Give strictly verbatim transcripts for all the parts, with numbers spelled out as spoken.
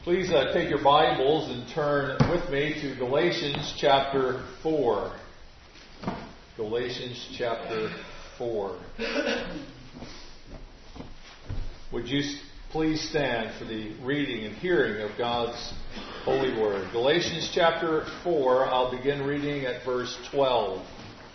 Please uh, take your Bibles and turn with me to Galatians chapter four. Galatians chapter four. Would you please stand for the reading and hearing of God's holy word. Galatians chapter four, I'll begin reading at verse twelve.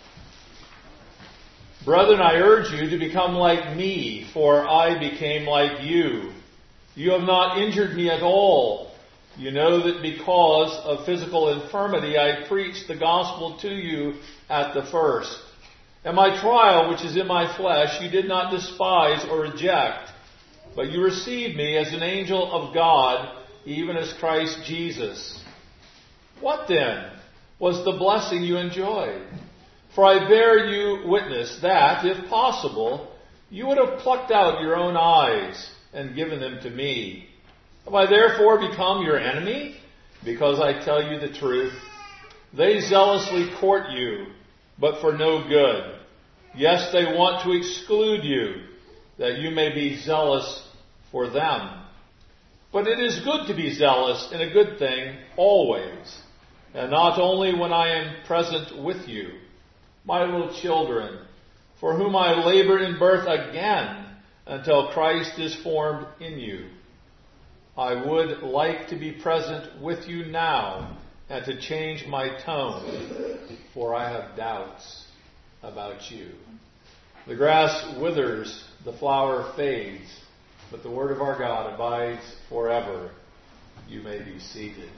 Brethren, I urge you to become like me, for I became like you. You have not injured me at all. You know that because of physical infirmity I preached the gospel to you at the first. And my trial, which is in my flesh, you did not despise or reject, but you received me as an angel of God, even as Christ Jesus. What then was the blessing you enjoyed? For I bear you witness that, if possible, you would have plucked out your own eyes and given them to me. Have I therefore become your enemy? Because I tell you the truth. They zealously court you, but for no good. Yes, they want to exclude you, that you may be zealous for them. But it is good to be zealous in a good thing always, and not only when I am present with you. My little children, for whom I labor in birth again, until Christ is formed in you. I would like to be present with you now and to change my tone, for I have doubts about you. The grass withers, the flower fades, but the word of our God abides forever. You may be seated.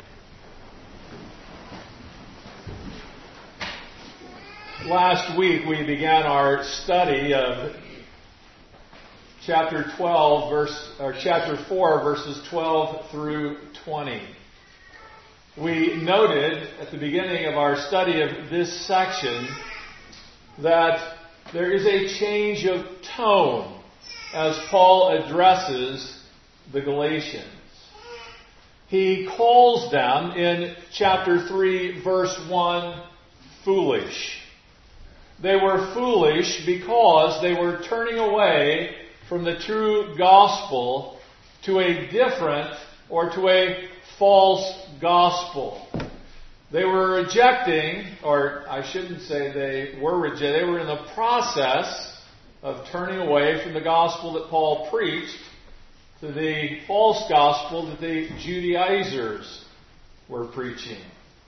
Last week we began our study of chapter twelve, verse or chapter four, verses twelve through twenty. We noted at the beginning of our study of this section that there is a change of tone as Paul addresses the Galatians. He calls them in chapter three, verse one, foolish. They were foolish because they were turning away from the true gospel to a different or to a false gospel. They were rejecting, or I shouldn't say they were rejecting, they were in the process of turning away from the gospel that Paul preached to the false gospel that the Judaizers were preaching.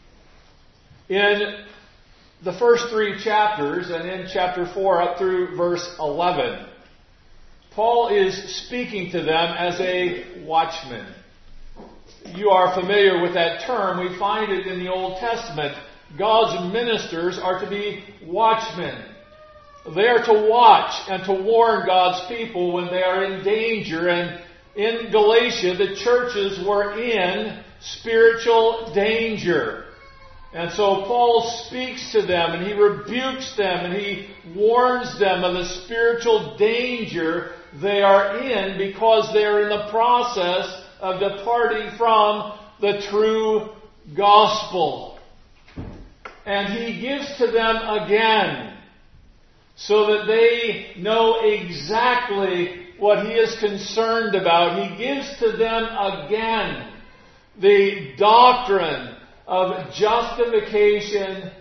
In the first three chapters, and in chapter four up through verse eleven, Paul is speaking to them as a watchman. You are familiar with that term. We find it in the Old Testament. God's ministers are to be watchmen. They are to watch and to warn God's people when they are in danger. And in Galatia, the churches were in spiritual danger. And so Paul speaks to them and he rebukes them and he warns them of the spiritual danger they are in because they are in the process of departing from the true gospel. And he gives to them again so that they know exactly what he is concerned about. He gives to them again the doctrine of justification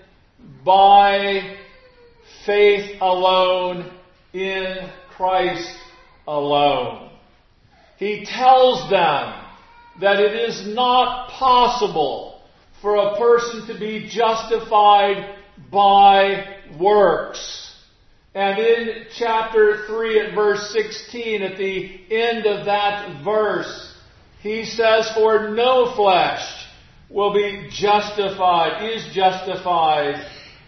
by faith alone in Christ alone. He tells them that it is not possible for a person to be justified by works. And in chapter three at verse sixteen, at the end of that verse, he says, "For no flesh will be justified, is justified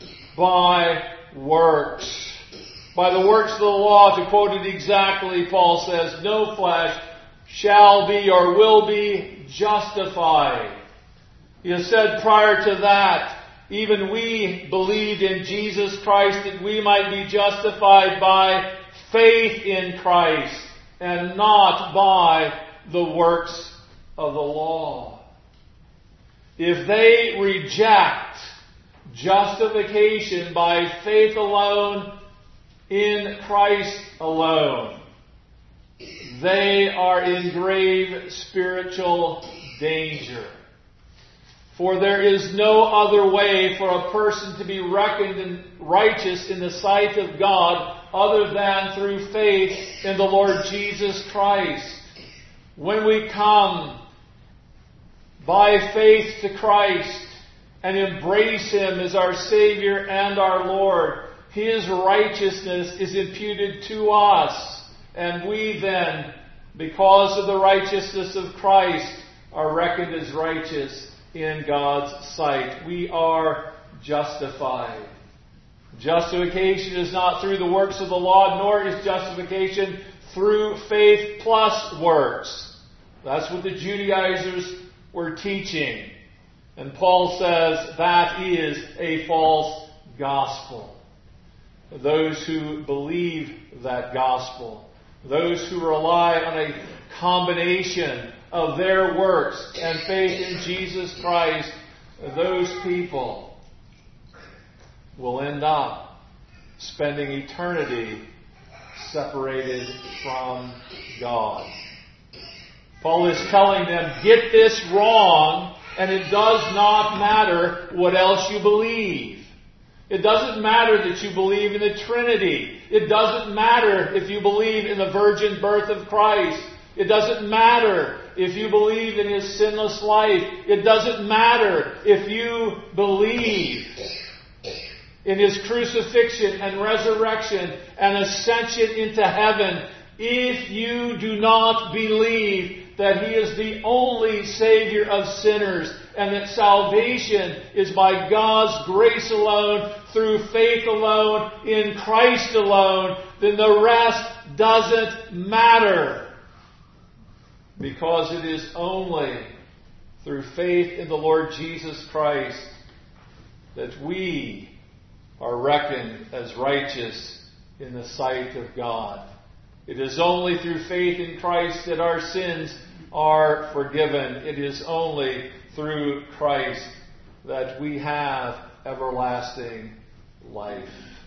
by works." By the works of the law, to quote it exactly, Paul says, no flesh shall be or will be justified. He has said prior to that, even we believed in Jesus Christ that we might be justified by faith in Christ and not by the works of the law. If they reject justification by faith alone in Christ alone, they are in grave spiritual danger. For there is no other way for a person to be reckoned righteous in the sight of God other than through faith in the Lord Jesus Christ. When we come by faith to Christ and embrace Him as our Savior and our Lord, His righteousness is imputed to us. And we then, because of the righteousness of Christ, are reckoned as righteous in God's sight. We are justified. Justification is not through the works of the law, nor is justification through faith plus works. That's what the Judaizers were teaching. And Paul says that is a false gospel. Those who believe that gospel, those who rely on a combination of their works and faith in Jesus Christ, those people will end up spending eternity separated from God. Paul is telling them, get this wrong, and it does not matter what else you believe. It doesn't matter that you believe in the Trinity. It doesn't matter if you believe in the virgin birth of Christ. It doesn't matter if you believe in His sinless life. It doesn't matter if you believe in His crucifixion and resurrection and ascension into heaven. If you do not believe that He is the only Savior of sinners and that salvation is by God's grace alone, through faith alone, in Christ alone, then the rest doesn't matter. Because it is only through faith in the Lord Jesus Christ that we are reckoned as righteous in the sight of God. It is only through faith in Christ that our sins are forgiven. It is only through Christ that we have everlasting life.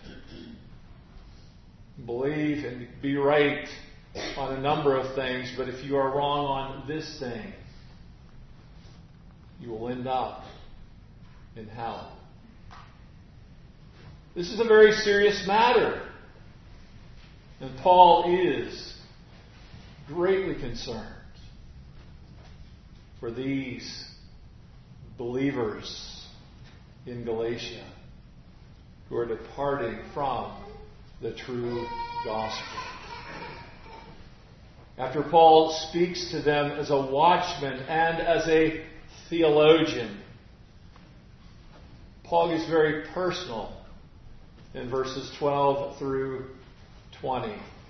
Believe and be right on a number of things, but if you are wrong on this thing, you will end up in hell. This is a very serious matter. And Paul is greatly concerned for these believers in Galatia who are departing from the true gospel. After Paul speaks to them as a watchman and as a theologian, Paul gets very personal in verses twelve through twenty.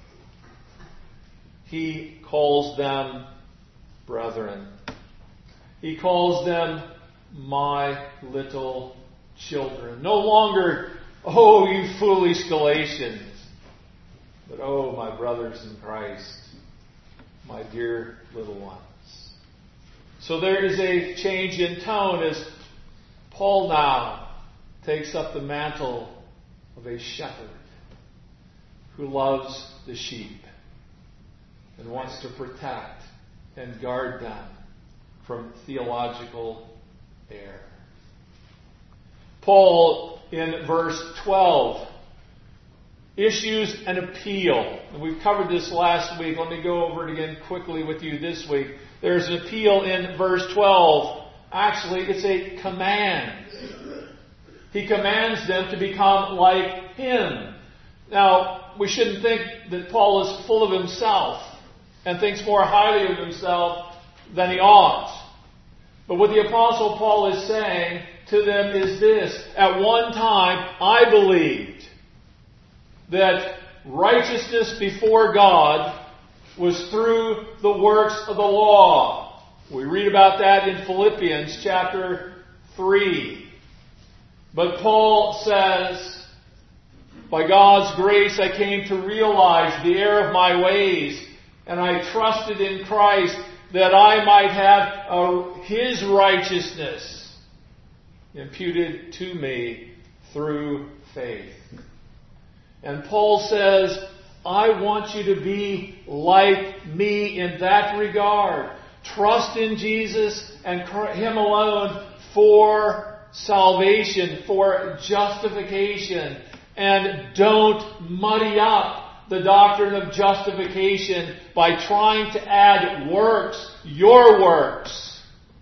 He calls them brethren. He calls them my little children. No longer, oh, you foolish Galatians, but oh, my brothers in Christ, my dear little ones. So there is a change in tone as Paul now takes up the mantle of a shepherd who loves the sheep and wants to protect and guard them from theological error. Paul, in verse twelve, issues an appeal. And we've covered this last week. Let me go over it again quickly with you this week. There's an appeal in verse twelve. Actually, it's a command. He commands them to become like Him. Now, we shouldn't think that Paul is full of himself and thinks more highly of himself than he ought. But what the Apostle Paul is saying to them is this: at one time, I believed that righteousness before God was through the works of the law. We read about that in Philippians chapter three. But Paul says, by God's grace I came to realize the error of my ways, and I trusted in Christ that I might have a, His righteousness imputed to me through faith. And Paul says, I want you to be like me in that regard. Trust in Jesus and Him alone for salvation, for justification. And don't muddy up the doctrine of justification by trying to add works, your works,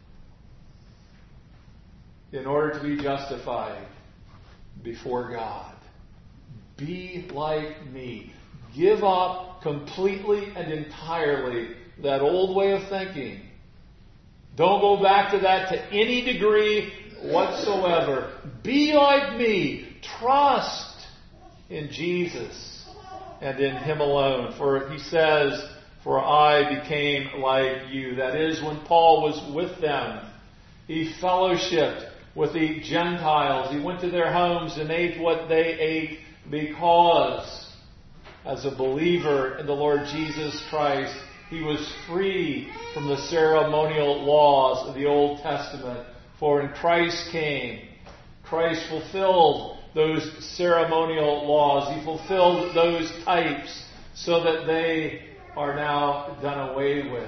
in order to be justified before God. Be like me. Give up completely and entirely that old way of thinking. Don't go back to that to any degree whatsoever. Be like me. Trust in Jesus and in Him alone. For He says, for I became like you. That is, when Paul was with them, he fellowshiped with the Gentiles. He went to their homes and ate what they ate because, as a believer in the Lord Jesus Christ, he was free from the ceremonial laws of the Old Testament. For when Christ came, Christ fulfilled those ceremonial laws. He fulfilled those types so that they are now done away with.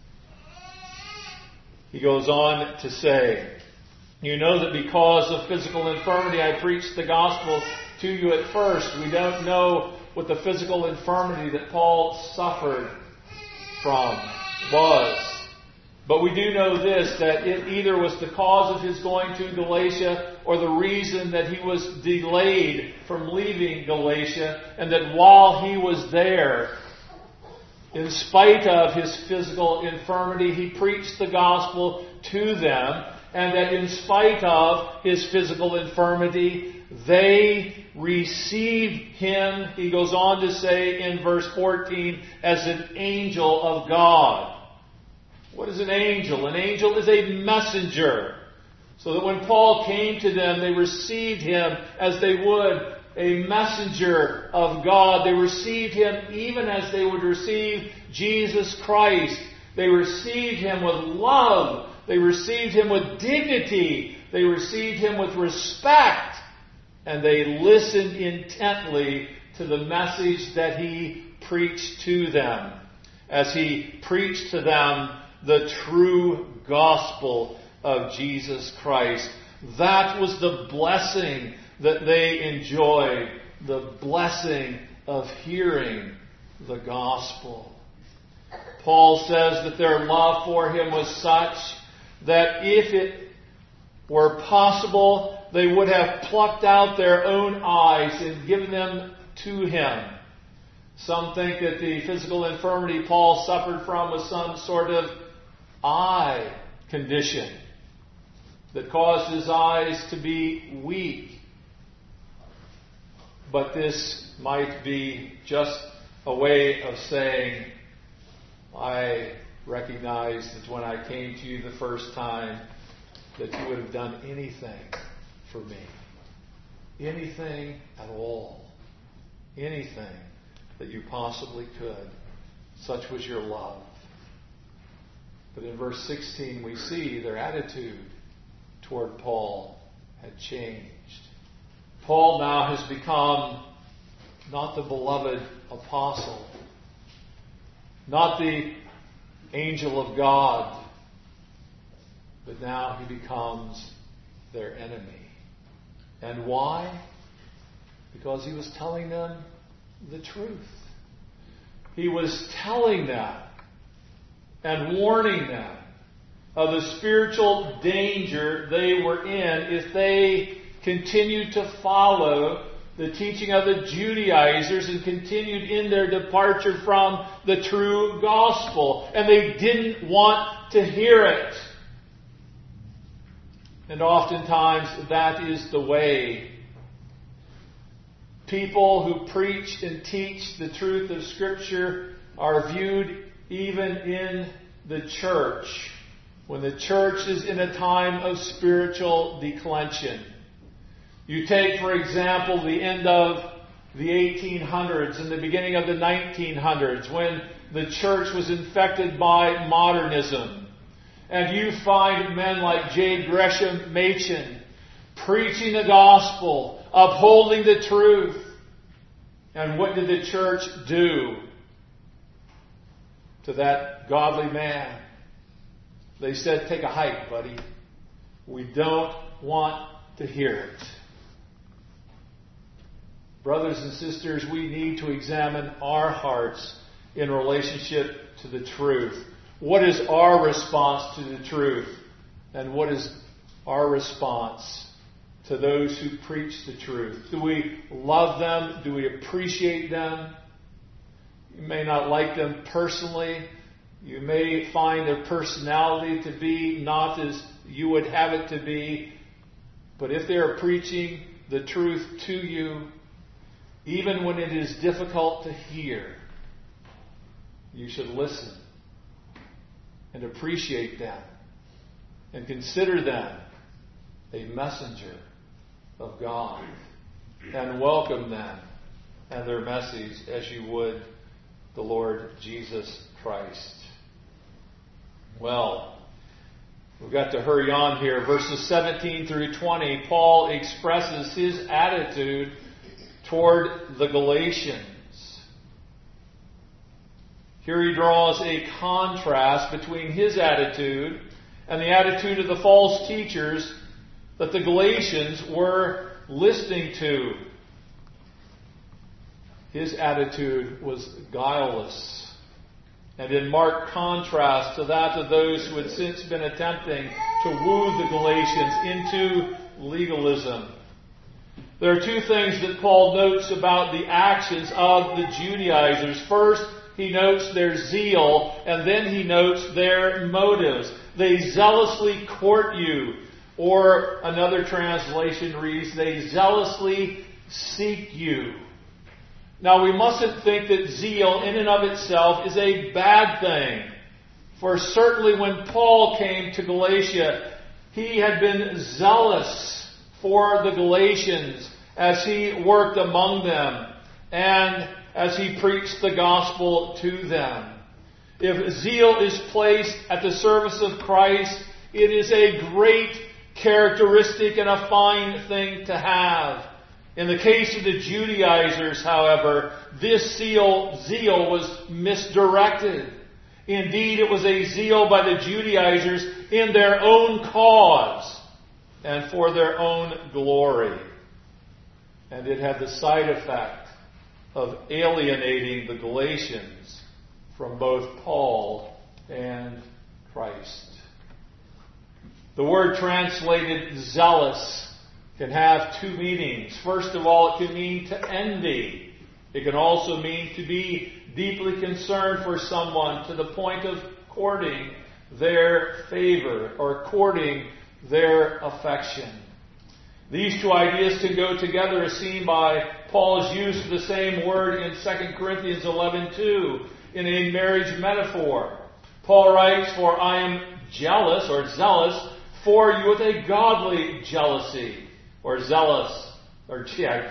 He goes on to say, you know that because of physical infirmity I preached the gospel to you at first. We don't know what the physical infirmity that Paul suffered from was. But we do know this, that it either was the cause of his going to Galatia or the reason that he was delayed from leaving Galatia, and that while he was there, in spite of his physical infirmity, he preached the gospel to them, and that in spite of his physical infirmity, they received him, he goes on to say in verse fourteen, as an angel of God. What is an angel? An angel is a messenger. So that when Paul came to them, they received him as they would a messenger of God. They received him even as they would receive Jesus Christ. They received him with love. They received him with dignity. They received him with respect. And they listened intently to the message that he preached to them, as he preached to them the true gospel of Jesus Christ. That was the blessing that they enjoyed, the blessing of hearing the gospel. Paul says that their love for him was such that if it were possible, they would have plucked out their own eyes and given them to him. Some think that the physical infirmity Paul suffered from was some sort of eye condition that caused his eyes to be weak. But this might be just a way of saying, I recognize that when I came to you the first time, that you would have done anything for me. Anything at all. Anything that you possibly could. Such was your love. But in verse sixteen we see their attitude toward Paul had changed. Paul now has become not the beloved apostle, not the angel of God, but now he becomes their enemy. And why? Because he was telling them the truth. He was telling them and warning them of the spiritual danger they were in if they continued to follow the teaching of the Judaizers and continued in their departure from the true gospel. And they didn't want to hear it. And oftentimes that is the way. People who preach and teach the truth of Scripture are viewed even in the church, when the church is in a time of spiritual declension. You take, for example, the end of the eighteen hundreds and the beginning of the nineteen hundreds, when the church was infected by modernism. And you find men like J. Gresham Machen preaching the gospel, upholding the truth. And what did the church do to that godly man? They said, take a hike, buddy. We don't want to hear it. Brothers and sisters, we need to examine our hearts in relationship to the truth. What is our response to the truth? And what is our response to those who preach the truth? Do we love them? Do we appreciate them? You may not like them personally. You may find their personality to be not as you would have it to be. But if they are preaching the truth to you, even when it is difficult to hear, you should listen and appreciate them and consider them a messenger of God and welcome them and their message as you would the Lord Jesus Christ. Well, we've got to hurry on here. Verses seventeen through twenty, Paul expresses his attitude toward the Galatians. Here he draws a contrast between his attitude and the attitude of the false teachers that the Galatians were listening to. His attitude was guileless and in marked contrast to that of those who had since been attempting to woo the Galatians into legalism. There are two things that Paul notes about the actions of the Judaizers. First, he notes their zeal, and then he notes their motives. They zealously court you, or another translation reads, they zealously seek you. Now, we mustn't think that zeal in and of itself is a bad thing. For certainly when Paul came to Galatia, he had been zealous for the Galatians as he worked among them and as he preached the gospel to them. If zeal is placed at the service of Christ, it is a great characteristic and a fine thing to have. In the case of the Judaizers, however, this zeal, zeal was misdirected. Indeed, it was a zeal by the Judaizers in their own cause and for their own glory. And it had the side effect of alienating the Galatians from both Paul and Christ. The word translated zealous can have two meanings. First of all, it can mean to envy. It can also mean to be deeply concerned for someone to the point of courting their favor or courting their affection. These two ideas can go together as seen by Paul's use of the same word in Second Corinthians eleven two in a marriage metaphor. Paul writes, "For I am jealous," or zealous, "for you with a godly jealousy," or zealous, or yeah,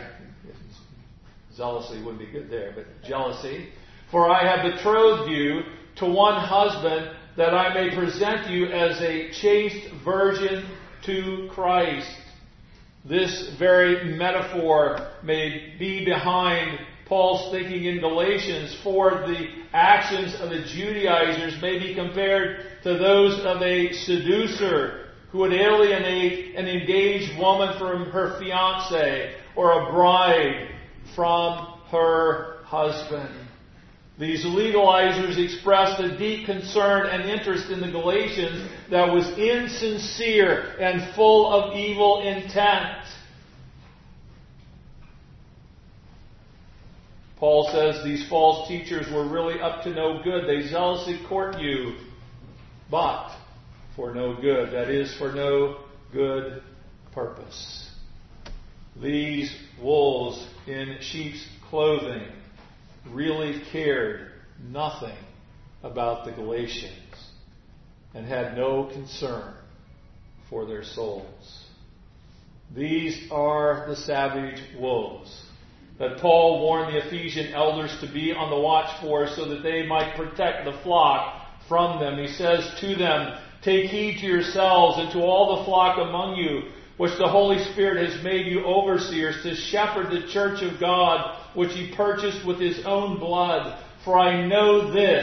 zealousy wouldn't be good there, but jealousy. "For I have betrothed you to one husband, that I may present you as a chaste virgin to Christ." This very metaphor may be behind Paul's thinking in Galatians, for the actions of the Judaizers may be compared to those of a seducer who would alienate an engaged woman from her fiancé or a bride from her husband. These legalizers expressed a deep concern and interest in the Galatians that was insincere and full of evil intent. Paul says these false teachers were really up to no good. They zealously court you, but for no good. That is, for no good purpose. These wolves in sheep's clothing really cared nothing about the Galatians and had no concern for their souls. These are the savage wolves that Paul warned the Ephesian elders to be on the watch for so that they might protect the flock from them. He says to them, "Take heed to yourselves and to all the flock among you, which the Holy Spirit has made you overseers, to shepherd the church of God, which he purchased with his own blood. For I know this,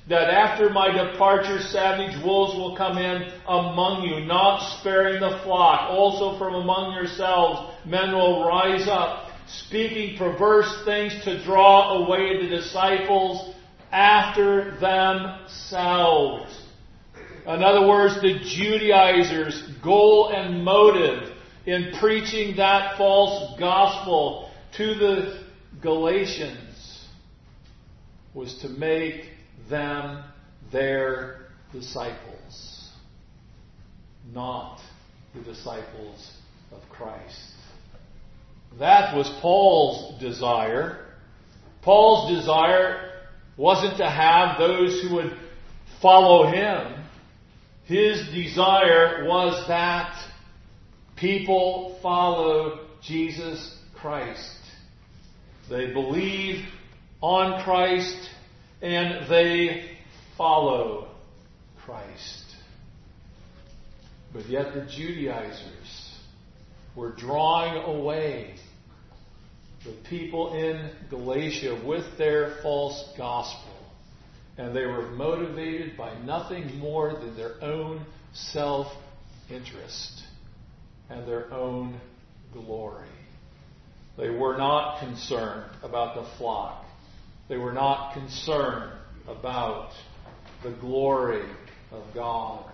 that after my departure savage wolves will come in among you, not sparing the flock. Also from among yourselves men will rise up, speaking perverse things to draw away the disciples after themselves. In other words, the Judaizers' goal and motive in preaching that false gospel to the Galatians was to make them their disciples, not the disciples of Christ. That was Paul's desire. Paul's desire wasn't to have those who would follow him. His desire was that people follow Jesus Christ. They believe on Christ and they follow Christ. But yet the Judaizers were drawing away the people in Galatia with their false gospel. And they were motivated by nothing more than their own self-interest and their own glory. They were not concerned about the flock. They were not concerned about the glory of God.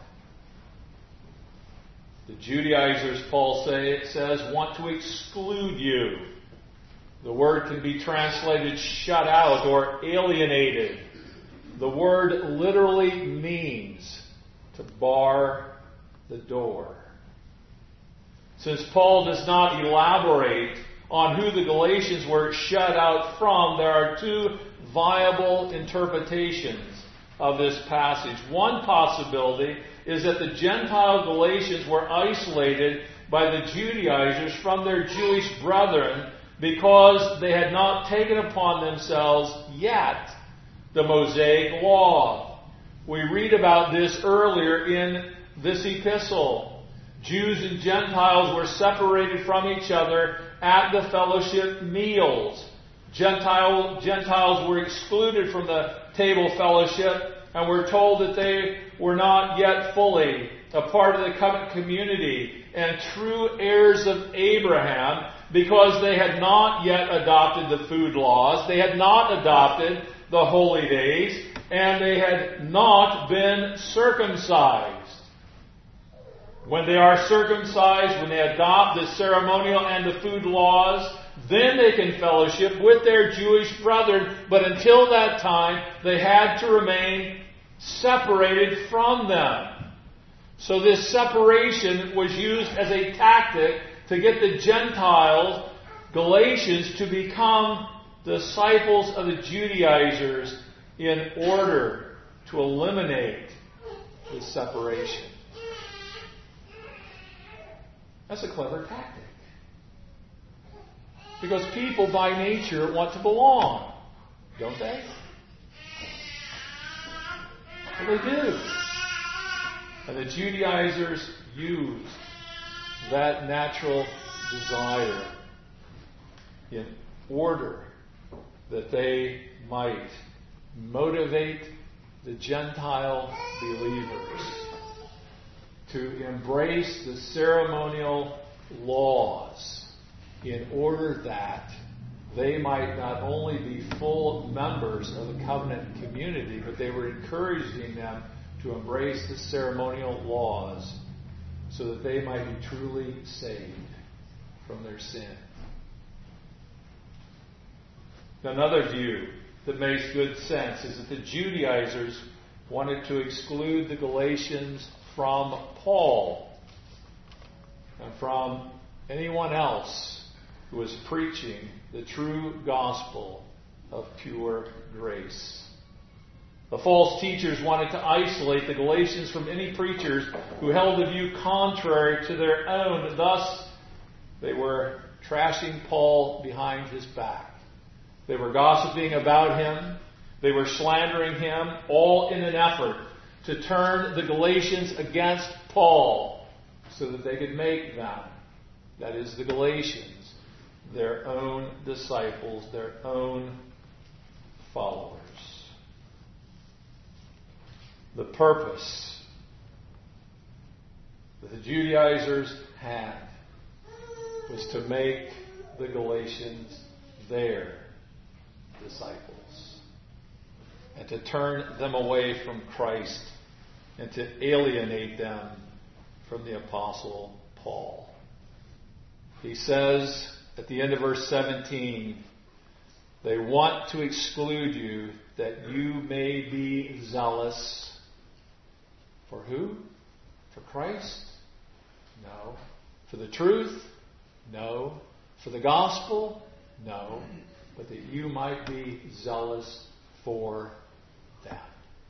The Judaizers, Paul say, says, want to exclude you. The word can be translated shut out or alienated. The word literally means to bar the door. Since Paul does not elaborate on who the Galatians were shut out from, there are two viable interpretations of this passage. One possibility is that the Gentile Galatians were isolated by the Judaizers from their Jewish brethren because they had not taken upon themselves yet the Mosaic Law. We read about this earlier in this epistle. Jews and Gentiles were separated from each other at the fellowship meals. Gentile, Gentiles were excluded from the table fellowship, and we're told that they were not yet fully a part of the covenant community and true heirs of Abraham because they had not yet adopted the food laws, they had not adopted the holy days, and they had not been circumcised. When they are circumcised, when they adopt the ceremonial and the food laws, then they can fellowship with their Jewish brethren. But until that time, they had to remain separated from them. So this separation was used as a tactic to get the Gentiles, Galatians, to become disciples of the Judaizers in order to eliminate the separation. That's a clever tactic. Because people by nature want to belong, don't they? Well, they do. And the Judaizers used that natural desire in order that they might motivate the Gentile believers to embrace the ceremonial laws in order that they might not only be full members of the covenant community, but they were encouraging them to embrace the ceremonial laws so that they might be truly saved from their sin. Another view that makes good sense is that the Judaizers wanted to exclude the Galatians from Paul and from anyone else who was preaching the true gospel of pure grace. The false teachers wanted to isolate the Galatians from any preachers who held a view contrary to their own. Thus, they were trashing Paul behind his back. They were gossiping about him. They were slandering him, all in an effort to turn the Galatians against Paul so that they could make them, that is the Galatians, their own disciples, their own followers. The purpose that the Judaizers had was to make the Galatians their disciples and to turn them away from Christ and to alienate them from the Apostle Paul. He says at the end of verse seventeen, they want to exclude you that you may be zealous. For who? For Christ? No. For the truth? No. For the gospel? No. But that you might be zealous for that.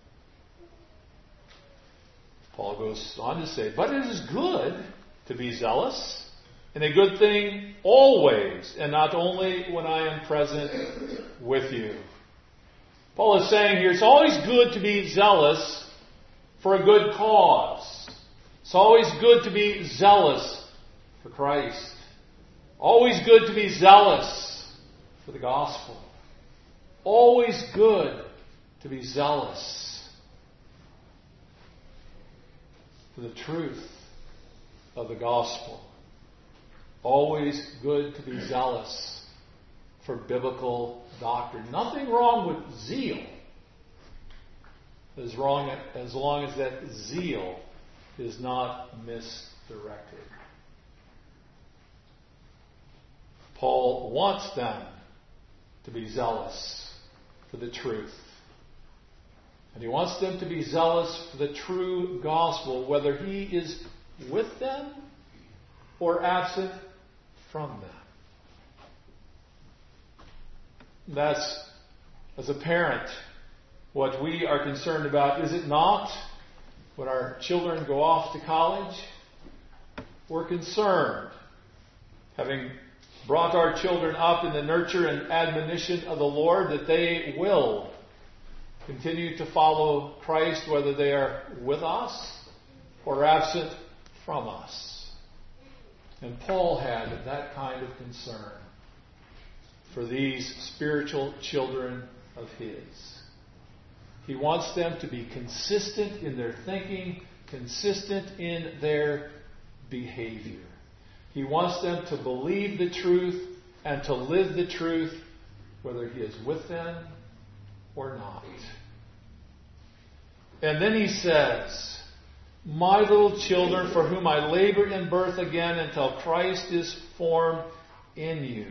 Paul goes on to say, but it is good to be zealous, and a good thing always, and not only when I am present with you. Paul is saying here, it's always good to be zealous for a good cause. It's always good to be zealous for Christ. Always good to be zealous for the gospel. Always good to be zealous for the truth of the gospel. Always good to be zealous for biblical doctrine. Nothing wrong with zeal, as wrong as long as that zeal is not misdirected. Paul wants them to be zealous for the truth. And he wants them to be zealous for the true gospel, whether he is with them or absent from them. That's, as a parent, what we are concerned about, is it not? When our children go off to college, we're concerned, having brought our children up in the nurture and admonition of the Lord, that they will continue to follow Christ, whether they are with us or absent from us. And Paul had that kind of concern for these spiritual children of his. He wants them to be consistent in their thinking, consistent in their behavior. He wants them to believe the truth and to live the truth, whether he is with them or not. And then he says, my little children, for whom I labor in birth again until Christ is formed in you.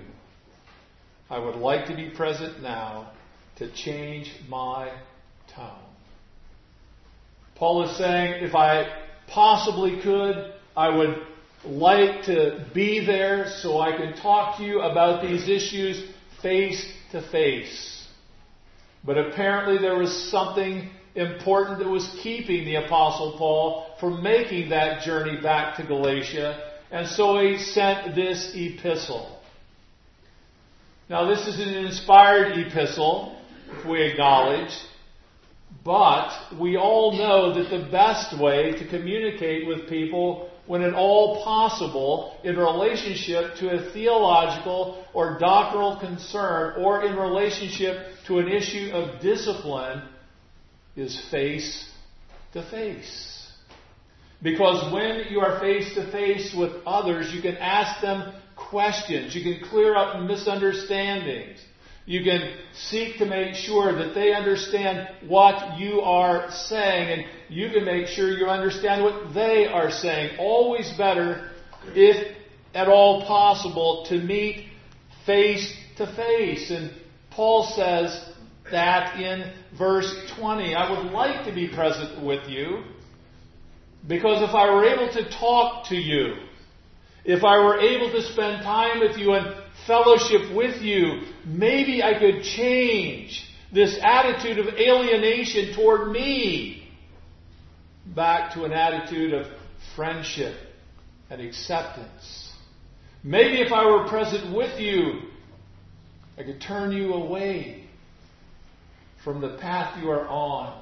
I would like to be present now to change my tone. Paul is saying, if I possibly could, I would like to be there so I can talk to you about these issues face to face. But apparently there was something important that was keeping the Apostle Paul from making that journey back to Galatia, and so he sent this epistle. Now, this is an inspired epistle, if we acknowledge, but we all know that the best way to communicate with people, when at all possible, in relationship to a theological or doctrinal concern, or in relationship to an issue of discipline, is face to face. Because when you are face to face with others, you can ask them questions. You can clear up misunderstandings. You can seek to make sure that they understand what you are saying, and you can make sure you understand what they are saying. Always better, if at all possible, to meet face to face. And Paul says that in verse twenty. I would like to be present with you, because if I were able to talk to you, if I were able to spend time with you and fellowship with you, maybe I could change this attitude of alienation toward me back to an attitude of friendship and acceptance. Maybe if I were present with you, I could turn you away from the path you are on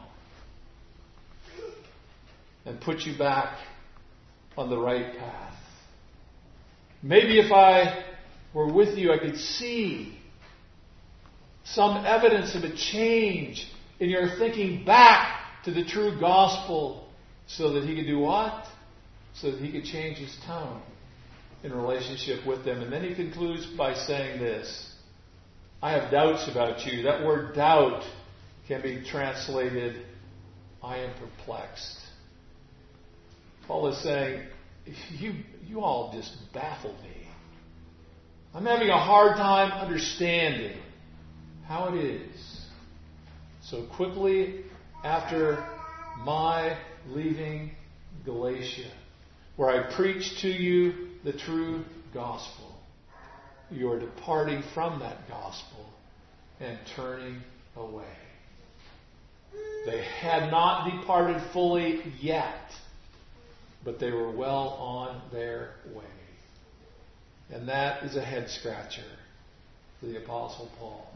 and put you back on the right path. Maybe if I were with you, I could see some evidence of a change in your thinking back to the true gospel so that he could do what? So that he could change his tone in relationship with them. And then he concludes by saying this: I have doubts about you. That word doubt can be translated, I am perplexed. Paul is saying, you, you all just baffle me. I'm having a hard time understanding how it is. So quickly after my leaving Galatia, where I preached to you the true gospel, you are departing from that gospel and turning away. They had not departed fully yet, but they were well on their way. And that is a head scratcher for the Apostle Paul.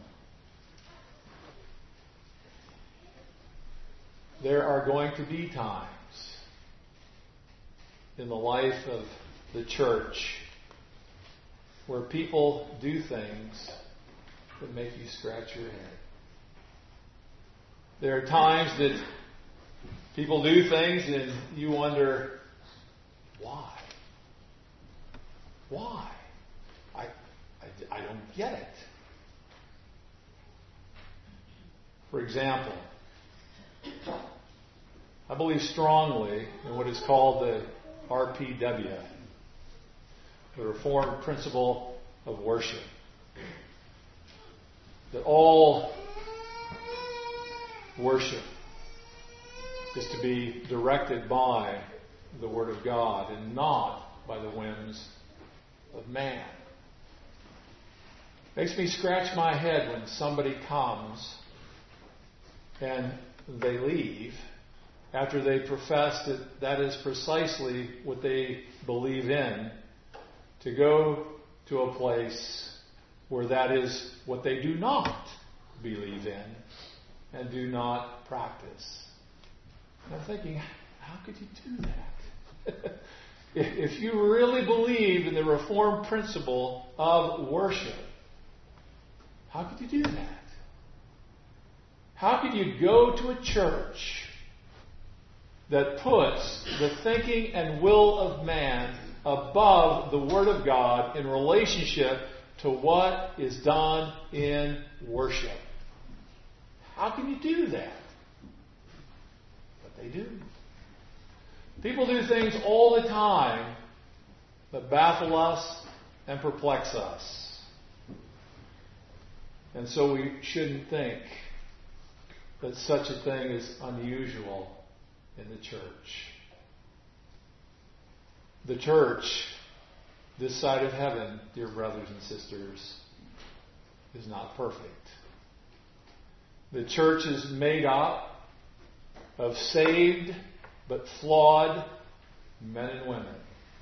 There are going to be times in the life of the church where people do things that make you scratch your head. There are times that people do things and you wonder, why? Why? I, I, I don't get it. For example, I believe strongly in what is called the R P W, the Reformed Principle of Worship. That all worship is to be directed by the Word of God and not by the whims of man. Makes me scratch my head when somebody comes and they leave after they profess that that is precisely what they believe in, to go to a place where that is what they do not believe in and do not practice. And I'm thinking, how could you do that? If you really believe in the Reformed principle of worship, how could you do that? How could you go to a church that puts the thinking and will of man above the Word of God in relationship to what is done in worship? How can you do that? But they do. People do things all the time that baffle us and perplex us. And so we shouldn't think that such a thing is unusual in the church. The church, this side of heaven, dear brothers and sisters, is not perfect. The church is made up of saved but flawed men and women.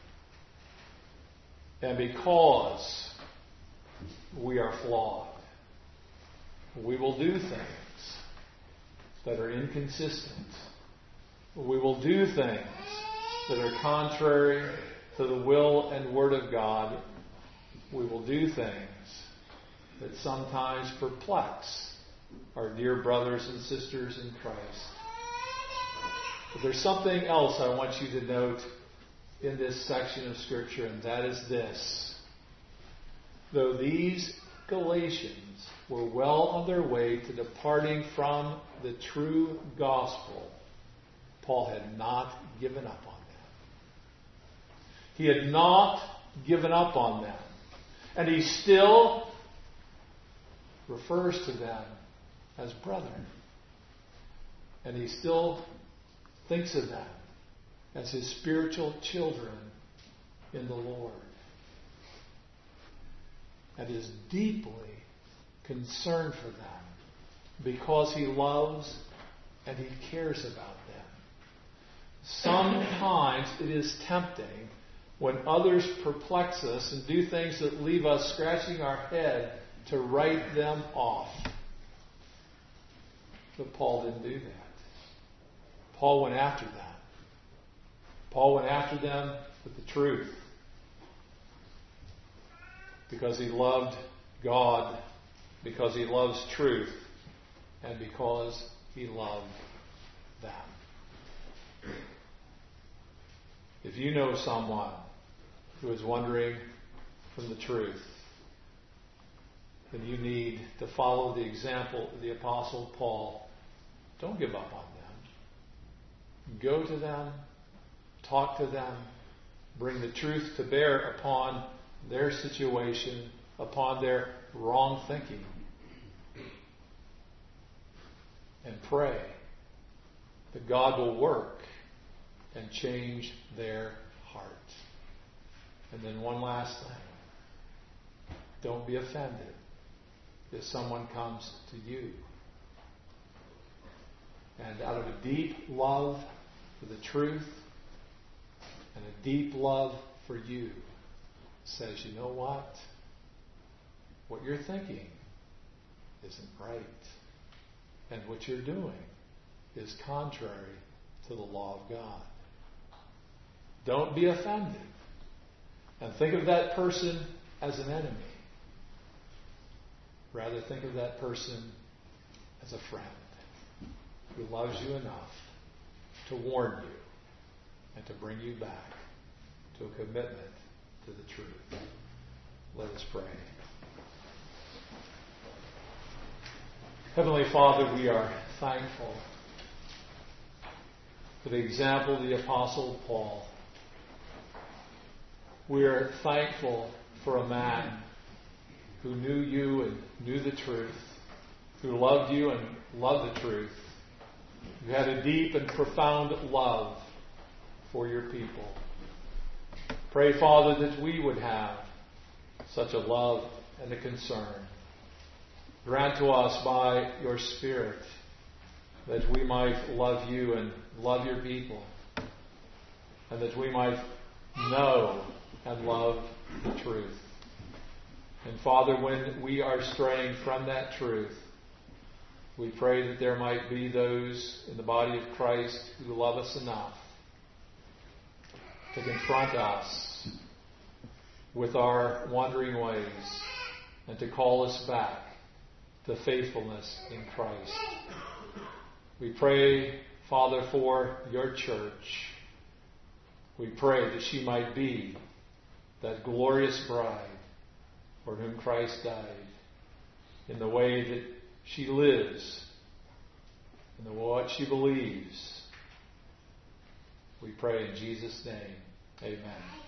And because we are flawed, we will do things that are inconsistent. We will do things that are contrary to the will and Word of God. We will do things that sometimes perplex our dear brothers and sisters in Christ. But there's something else I want you to note in this section of Scripture, and that is this. Though these Galatians were well on their way to departing from the true gospel, Paul had not given up on them. He had not given up on them. And he still refers to them as brethren. And he still thinks of them as his spiritual children in the Lord. And is deeply concerned for them because he loves and he cares about them. Sometimes it is tempting when others perplex us and do things that leave us scratching our head to write them off. But Paul didn't do that. Paul went after them. Paul went after them with the truth. Because he loved God, because he loves truth, and because he loved them. If you know someone who is wandering from the truth, then you need to follow the example of the Apostle Paul. Don't give up on them. Go to them, talk to them, bring the truth to bear upon their situation, upon their wrong thinking, and pray that God will work and change their heart. And then one last thing. Don't be offended if someone comes to you and out of a deep love for the truth and a deep love for you says, you know what? What you're thinking isn't right. And what you're doing is contrary to the law of God. Don't be offended. And think of that person as an enemy. Rather, think of that person as a friend who loves you enough to warn you and to bring you back to a commitment to the truth. Let us pray. Heavenly Father, we are thankful for the example of the Apostle Paul. We are thankful for a man who knew you and knew the truth, who loved you and loved the truth, who had a deep and profound love for your people. Pray, Father, that we would have such a love and a concern. Grant to us by your Spirit that we might love you and love your people, and that we might know and love the truth. And Father, when we are straying from that truth, we pray that there might be those in the body of Christ who love us enough to confront us with our wandering ways and to call us back to faithfulness in Christ. We pray, Father, for your church. We pray that she might be that glorious bride for whom Christ died, in the way that she lives, in the what she believes. We pray in Jesus' name. Amen.